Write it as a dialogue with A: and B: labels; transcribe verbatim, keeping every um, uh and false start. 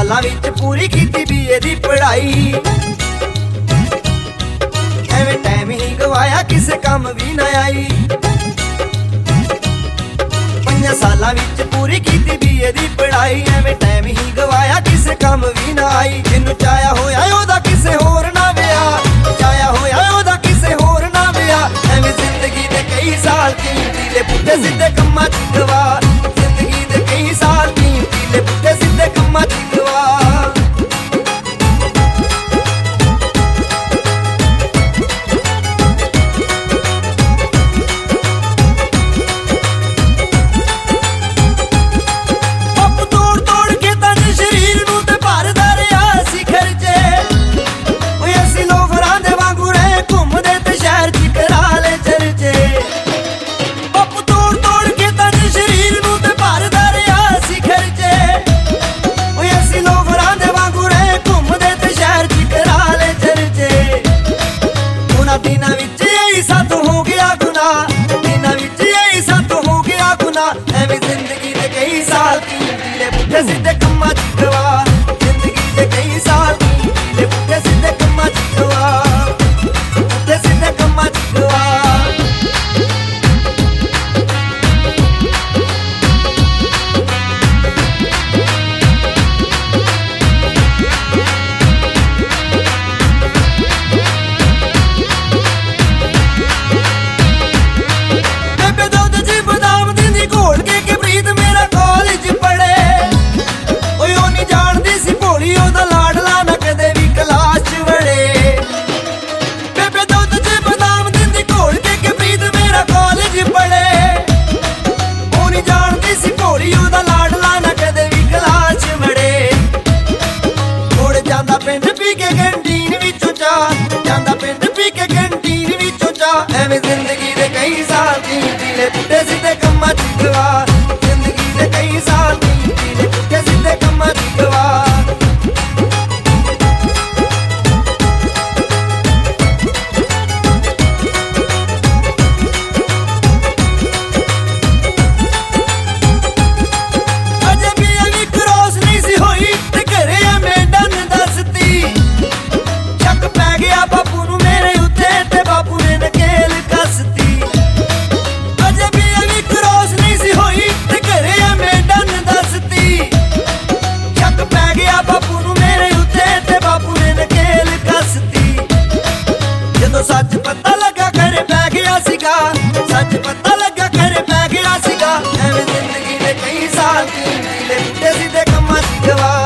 A: सालां विच पूरी कीती बीए दी पढ़ाई। एवें टाइम ही गवाया किसे काम भी ना आई। पंजा सालां विच पूरी कीती बीए दी पढ़ाई। एवें टाइम ही गवाया किसे काम भी ना आई। जिन्नू चाया होया ओदा किसे होर ना विआह, चाया होया ओदा किसे होर ना विआह। एवें जिंदगी दे कई साल कीमती ले पुट्ठे सीधे कम्मां च गवा। जिंदगी दे कई साल कीमती ले पुट्ठे सीधे कम्मां च गवा। एवें जिंदगी दे कई साल कीमती ले पुट्ठे सीधे कम्मां च गवा। जिंदगी दे कई साल कीमती ले पुट्ठे सीधे कम्मां च गवा। पुट्ठे सीधे कम्मां च गवा। एवें जिंदगी दे कई साल कीमती ले पुट्ठे सीधे कम्मां च गवा। जिंदगी दे कई साल कीमती ले पुट्ठे सीधे कम्मां च गवा। सच पता लगा घरे पै गया सीगा। सच पता लगा घरे पै गया सीगा। एवें जिंदगी दे कई साल कीमती ले पुट्ठे सीधे कम्मां च गवा।